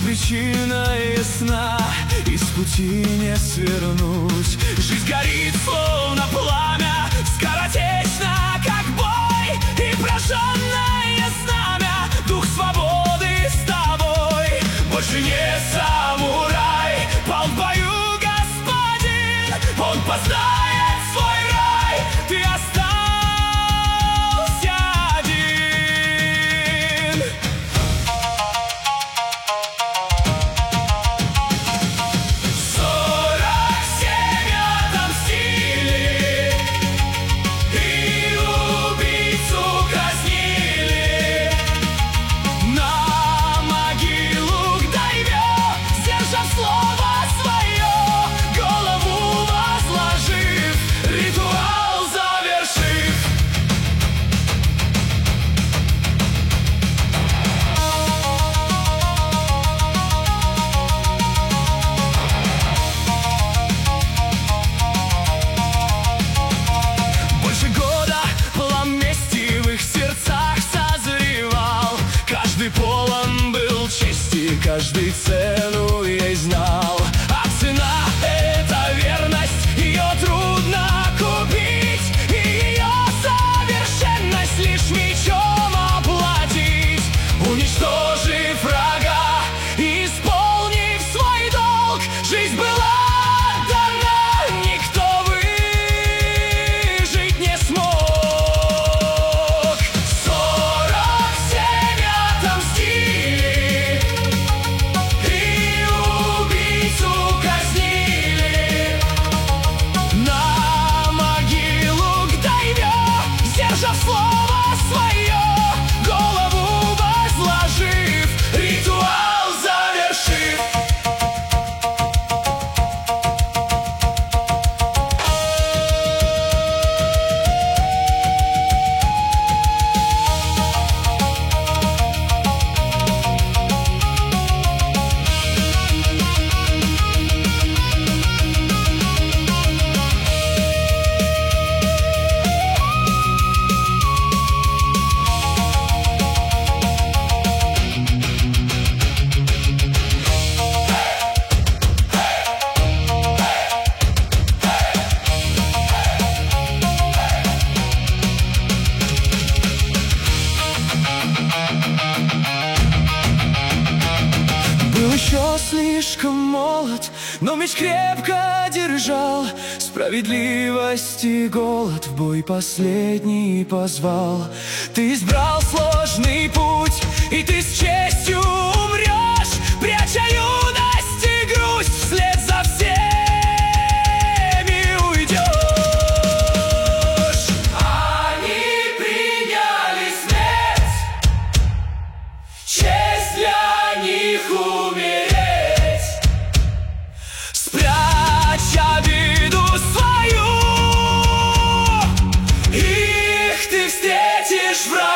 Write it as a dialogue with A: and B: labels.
A: причина ясна, из пути не свернуть. Жизнь горит, словно пламя, скоротечно, как бой, и прожженное знамя, дух свободы с тобой. Больше не самурай, пал в бою господин, он познает свой рай, ты остался один. 47 отомстили, и убийцу казнили. На могилу к дайвё, сдержав слово свое, голову возложив, ритуал завершив. Больше года план мести в их сердцах созревал. Каждый полон был чести, каждый цену ей знал. А цена — это верность, ее трудно купить, и ее совершенность лишь мечом оплатить. Уничтожив врага, исполнив свой долг, жизнь была отдана, никто выжить не смог. 47 отомстили, и убийцу казнили. На могилу к дайвё, сдержав слово свое, голову возложив, ритуал завершив. Был еще слишком молод, но меч крепко держал. Справедливость и голод в бой последний позвал. Ты избрал сложный путь, и ты с честью умрешь, пряча юность и грусть, вслед за всеми уйдешь. Они приняли смерть, честь для них умереть. Спрячь обиду свою, их ты встретишь враг.